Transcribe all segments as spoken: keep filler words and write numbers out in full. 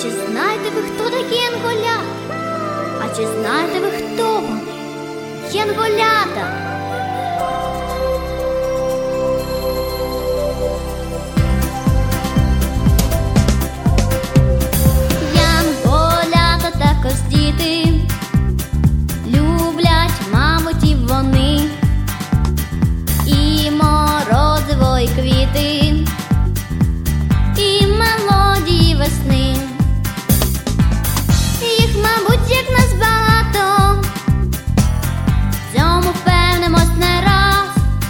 чи знаєте ви, хто такі янголята? А чи знаєте ви, хто вони? Янголята! Янголята також діти, люблять, мабуть, і вони і морозиво, і квіти, і мелодії весни. Їх, мабуть, як нас багато, в цьому впевнимось не раз,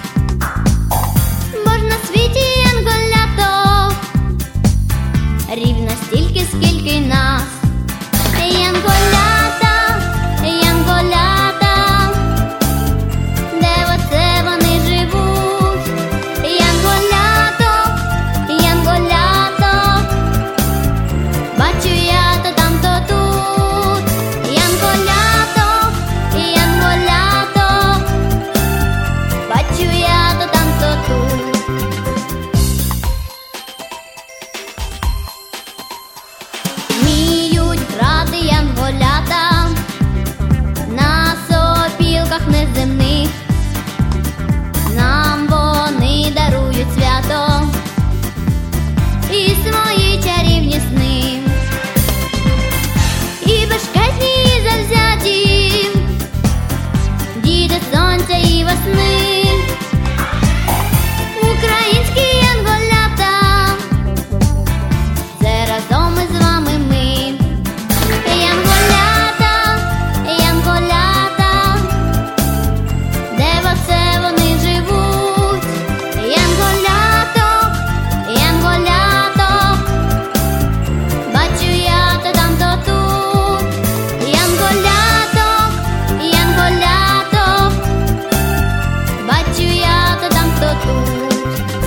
бо ж на світі янголяток рівно стільки, скільки й нас. Янголята, янголята, де оце вони живуть? Янголяток, янголяток, бачу я то там, то тут. Янголяток, янголяток, бачу я то там, то тут. Вміють грати янголята на сопілках неземних, нам вони дарують свято і свої чарівні сни. І бешкетні, і завзяті діти сонця і весни. Українські янголята, це разом із вами ми. Янголята, янголята, де оце вони живуть? Янголяток, янголяток, бачу я то там, то тут. Янголяток, янголяток, бачу я то там, то тут.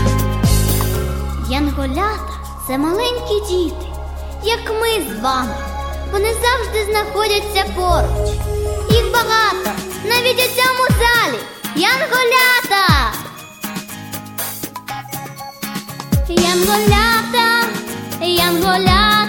Янголята – це маленькі діти, як ми з вами. Вони завжди знаходяться поруч. Їх багато, навіть у цьому залі. Янголята! Янголята, янголята.